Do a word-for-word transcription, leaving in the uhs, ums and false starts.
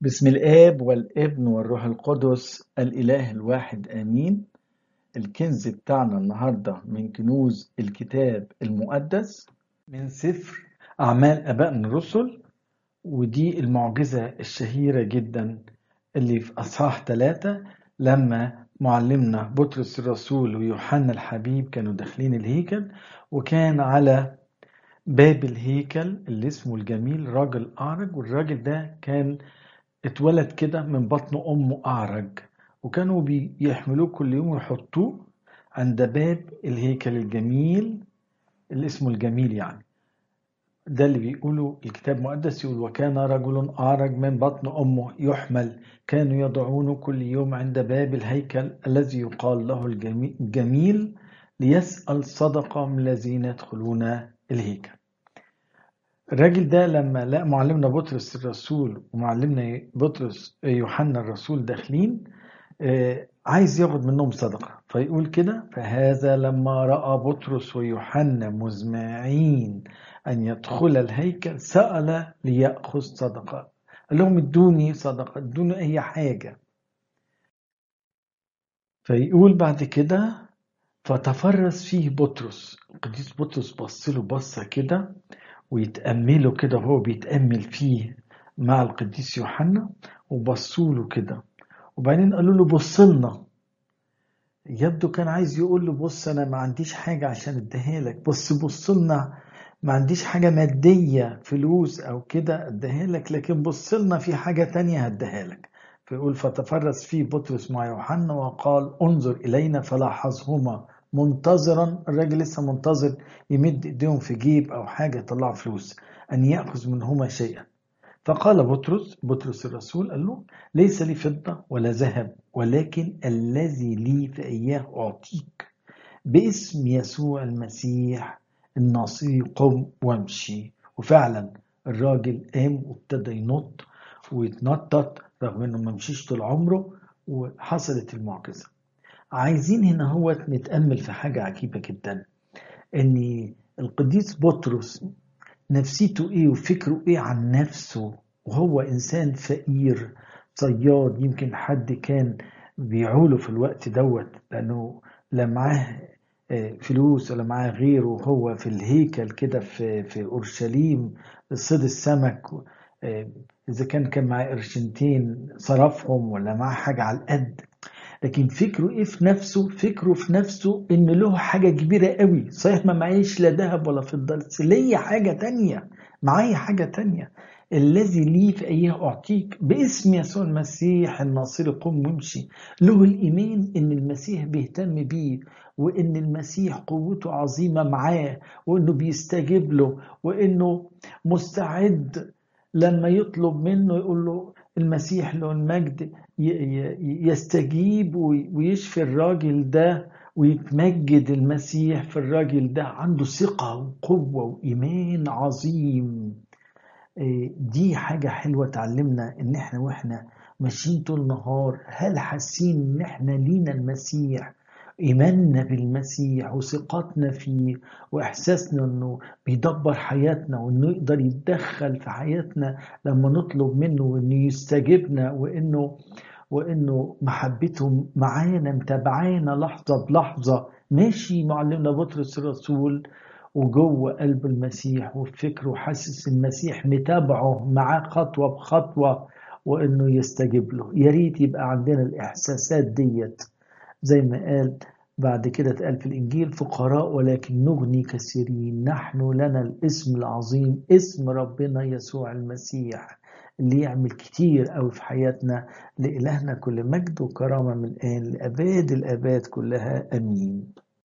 بسم الآب والابن والروح القدس الإله الواحد آمين. الكنز بتاعنا النهاردة من كنوز الكتاب المقدس من سفر أعمال آبائنا الرسل، ودي المعجزة الشهيرة جدا اللي في أصحاح ثلاثة لما معلمنا بطرس الرسول ويوحنا الحبيب كانوا داخلين الهيكل، وكان على باب الهيكل اللي اسمه الجميل راجل أعرج، والراجل ده كان اتولد كده من بطن أمه أعرج، وكانوا بيحملوه كل يوم ويحطوه عند باب الهيكل الجميل اللي اسمه الجميل. يعني ده اللي بيقوله الكتاب المقدس، يقول وكان رجل أعرج من بطن أمه يحمل، كانوا يضعونه كل يوم عند باب الهيكل الذي يقال له الجميل ليسأل صدقة من الذين يدخلون الهيكل. الراجل ده لما لقى معلمنا بطرس الرسول ومعلمنا بطرس يوحنا الرسول داخلين، آه، عايز ياخد منهم صدقة، فيقول كده: فهذا لما رأى بطرس ويوحنا مزمعين أن يدخل الهيكل سأل ليأخذ صدقة. قال لهم ادوني صدقة، ادوني أي حاجة. فيقول بعد كده: فتفرس فيه بطرس. القديس بطرس بص له بصة كده ويتأملوا كده، وهو بيتأمل فيه مع القديس يوحنا، وبصوا له كده، وبعدين قالوا له بص لنا. يبدو كان عايز يقول له بص انا ما عنديش حاجة عشان اديها لك، بص بص لنا، ما عنديش حاجة مادية فلوس او كده اديها لك، لكن بص لنا في حاجة تانية هديها لك. فيقول فتفرس فيه بطرس مع يوحنا وقال انظر الينا، فلاحظهما منتظرا. الراجل لسه منتظر يمد ايديهم في جيب او حاجة يطلعوا فلوس ان يأخذ منهما شيئا. فقال بطرس بطرس الرسول قال له: ليس لي فضة ولا ذهب، ولكن الذي لي فإياه أعطيك. باسم يسوع المسيح الناصري قم وامشي. وفعلا الراجل قام وابتدى ينط ويتنطط رغم انه ما مشيش طول عمره، وحصلت المعجزة. عايزين هنا هو نتأمل في حاجة عجيبة جدا، ان القديس بطرس نفسيته ايه وفكره ايه عن نفسه، وهو انسان فقير صياد. يمكن حد كان بيعوله في الوقت دوت، لانه لا معاه فلوس ولا معاه غيره، وهو في الهيكل كده في في اورشليم صيد السمك. اذا كان كان معاه قرشنتين صرفهم ولا معاه حاجه على القد، لكن فكره ايه في نفسه؟ فكره في نفسه ان له حاجة كبيرة قوي. صحيح ما معيش لا ذهب ولا فضة، بس ليا حاجة تانية، معايا حاجة تانية. الذي لي فإياه أعطيك. باسم يسوع المسيح الناصري قم وامشي. له الإيمان إن المسيح بيهتم بيه، وإن المسيح قوته عظيمة معاه، وإنه بيستجيب له، وإنه مستعد لما يطلب منه يقول له المسيح له المجد يستجيب ويشفي الراجل ده، ويتمجد المسيح في الراجل ده. عنده ثقة وقوة وإيمان عظيم. دي حاجة حلوة تعلمنا ان احنا واحنا ماشيين طول النهار، هل حاسين ان احنا لينا المسيح؟ ايماننا بالمسيح وثقتنا فيه واحساسنا انه بيدبر حياتنا، وانه يقدر يتدخل في حياتنا لما نطلب منه، وانه يستجيبنا، وانه وانه محبته معانا متابعانا لحظة بلحظة. ماشي معلمنا بطرس الرسول وجوه قلب المسيح وفكره، حاسس المسيح متابعه معاه خطوة بخطوة، وانه يستجيب له. يا ريت يبقى عندنا الاحساسات ديت، زي ما قال بعد كده اتقال في الانجيل: فقراء ولكن نغني كثيرين، نحن لنا الاسم العظيم، اسم ربنا يسوع المسيح اللي يعمل كتير قوي في حياتنا. لإلهنا كل مجد وكرامة من الآن لأباد الآباد كلها، أمين.